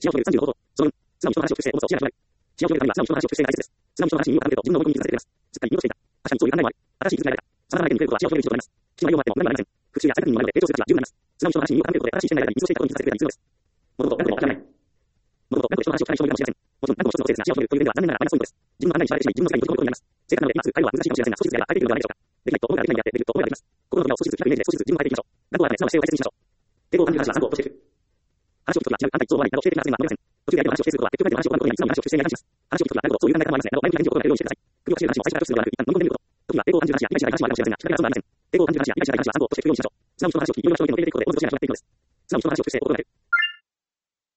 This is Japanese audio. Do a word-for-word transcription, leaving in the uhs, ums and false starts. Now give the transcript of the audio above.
幸せさんじゅうの方法。その分、素直に人の話を聞く姿勢を持つと幸せとなる。幸せのためには素直に人の話を聞く姿勢が大切です。素直に人の話に耳を傾けると自分の思い込みに気づかせてくれます。すっかり見落としていた。確かにそういう考えもある。新しい気づきが得られた。様々な意見に触れることは幸せを得る一助となります。口の内容はあっても何もありません。復習や再確認の内容で成長する価値は十分になります。素直に人の話に耳を傾けることで新しい視点が得られたり、見過ごしていたことに気づかせてくれたりするのです。物事を何度も諦めない。物事を何度も人の話を聞かない人もいるかもしれません。もちろん何度も一つのせいですが、幸せを得るという点では残念ながらマイナスポイントです。自分の考えに縛られてしまい、自分の世界に閉じ込めることになります。正確なので今すぐ会話は難しいかもしれませんが、少しずつやれば変えていくのではないでしょうか。できないと思うからできないであって、できると思えばできます。心の扉を少しずつ開くイメージで少しずつ自分を変えていきましょう。何度も改め素直な姿勢を大切にしましょう。抵抗を感じる話は三度を落としていく。話を聞くときは違う、反対、一応終わりなどを教えてきませんが、守りません。途中で相手の話を否定することは、結局相手の話を行うことになり、素直に話を聞く姿勢に感じます。話を聞くときは、なるほど、そういう考え方もありますね。など、前向きな返事を行うようにしてください。首をかしげる話も最初からするのではなく、一旦飲み込んでみること。時は抵抗を感じる話や理解しない話もあるかもしれませんが、仕掛けがそうではありません。抵抗を感じる話や理解しない話は三度を落としていくようにしましょう。素直に人の話を聞き、より良い人の意見を入れていくことで、おのずと支配が増えていくのです。素直に人の話を聞く姿勢を心がける。